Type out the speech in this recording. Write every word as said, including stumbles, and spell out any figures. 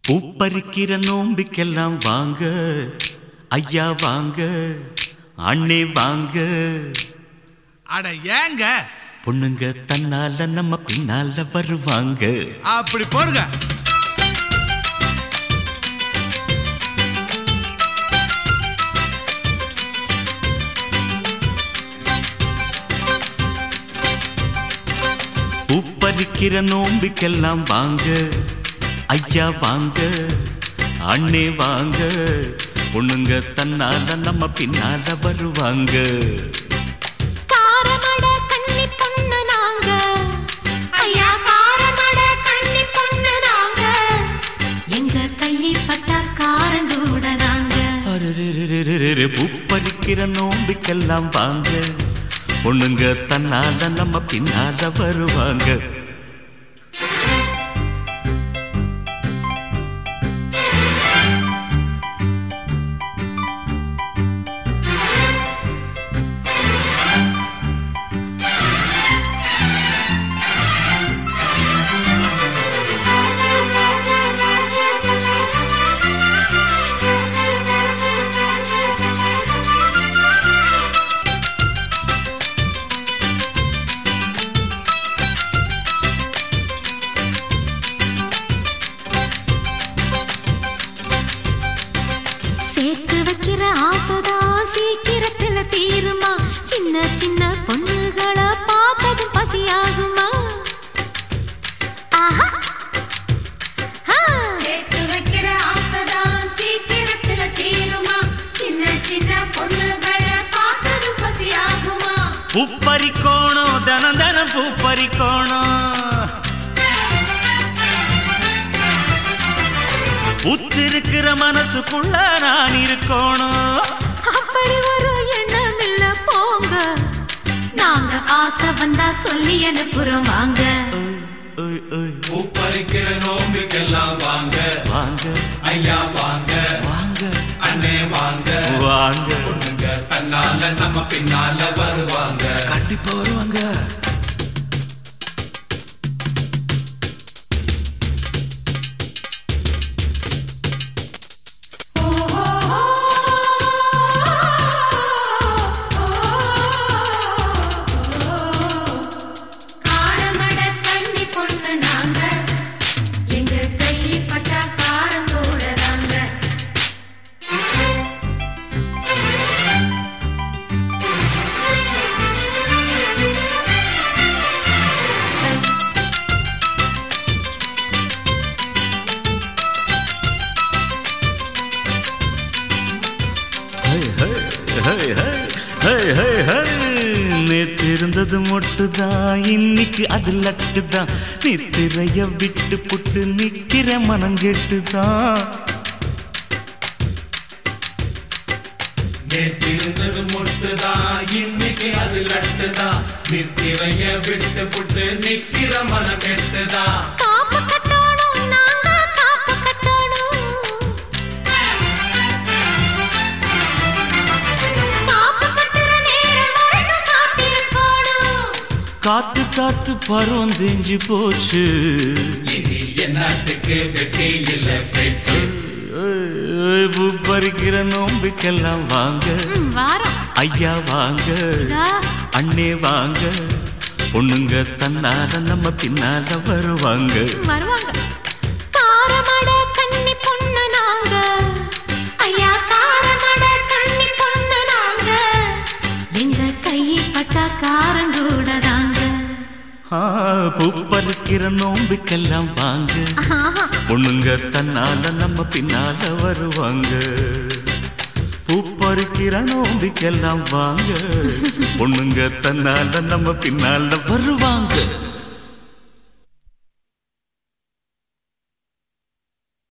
பூப்பறிக்கிற நோம்பிக்கெல்லாம் வாங்க ஐயா வாங்க அண்ணே வாங்க. அட ஏங்க பொண்ணுங்க தன்னால நம்ம பின்னால வருவாங்க. அப்படி போடுங்க. பூப்பறிக்கிற நோம்பிக்கெல்லாம் வாங்க ஐயா வாங்க அண்ணே வாங்க. பொண்ணுங்க தன்னால நம்ம பின்னால வருவாங்க. காரமட கன்னி பொண்ணு நாங்க ஐயா காரமட கன்னி பொண்ணு நாங்க. எங்க கையை பட்டா காரங்கூட நாங்க. பூப்பறிக்கிற நோம்பிக்கெல்லாம் வாங்க பொண்ணுங்க தன்னால நம்ம பின்னால வருவாங்க. சேர்த்து வைக்கிற ஆசைதான் சீக்கிரத்துல தீருமா. சின்ன சின்ன பொண்ணுகளை பார்த்ததும் பசியாகுமா. ஆஹா சேர்த்து வைக்கிற ஆசைதான் சீக்கிரத்துல தீருமா. சின்ன சின்ன பொண்ணுகளை பார்த்ததும் பசியாகுமா. பூப்பறிக்கோணும் தனம் தனம் பூப்பறிக்கோணும். உத்திருக்கிற மனசுக்குள்ள நான் இருக்கணும். அப்படி ஒரு எண்ணம் இல்ல போங்க. நாங்க ஆசை வந்தா சொல்லி அனுப்புறோம் வாங்க. பூப்பறிக்கிற நோம்பிக்கெல்லாம் வாங்க வாங்க ஐயா வாங்க வாங்க அண்ணே வாங்க வாங்க. பொண்ணுங்க தன்னால நம்ம பின்னால வருவாங்க. கண்டிப்பா வருவாங்க. காரமட கன்னி பொண்ணு நாங்க. எங்க கையை பட்டா காரம் கூட நாங்க. நேற்று இருந்தது மொட்டுதான் இன்னைக்கு அது லட்டுதான். நித்திரைய விட்டு புட்டு நிக்கிற மனங்கெட்டுதான். நேற்றிருந்தது முட்டுதான் இன்னைக்கு அது லட்டுதான். நித்திரைய விட்டு புட்டு நிக்கிற மனம் கெட்டுதான். காப்பு கட்டணும் நாங்க காப்பு கட்டணும். காப்பு கட்டுற நேரம் வரைக்கும் காத்திருக்கணும். காத்து காத்து பருவம் தெரிஞ்சு போச்சு. இனி என்னத்துக்கு வெட்டி இல்ல பேச்சு. பூப்பறிக்கிற நோம்பிக்கெல்லாம் வாங்க ம், வாரம் ஐயா வாங்க இதா. அண்ணே வாங்க. பொண்ணுங்க தன்னால நம்ம பின்னால வருவாங்க. வருவாங்க. காரமட கன்னி பொண்ணு நாங்க ஐயா காரமட கன்னி பொண்ணு நாங்க. எங்க கையை பட்டா காரங்கூட நாங்க. ஆ, பூப்பறிக்கிற நோம்பிக்கெல்லாம் வாங்க ஆஹா பொண்ணுங்க தன்னால நம்ம பின்னால வருவாங்க. பூப்பறிக்கிற நோம்பிக்கெல்லாம் வாங்க பொண்ணுங்க தன்னால நம்ம பின்னால வருவாங்க.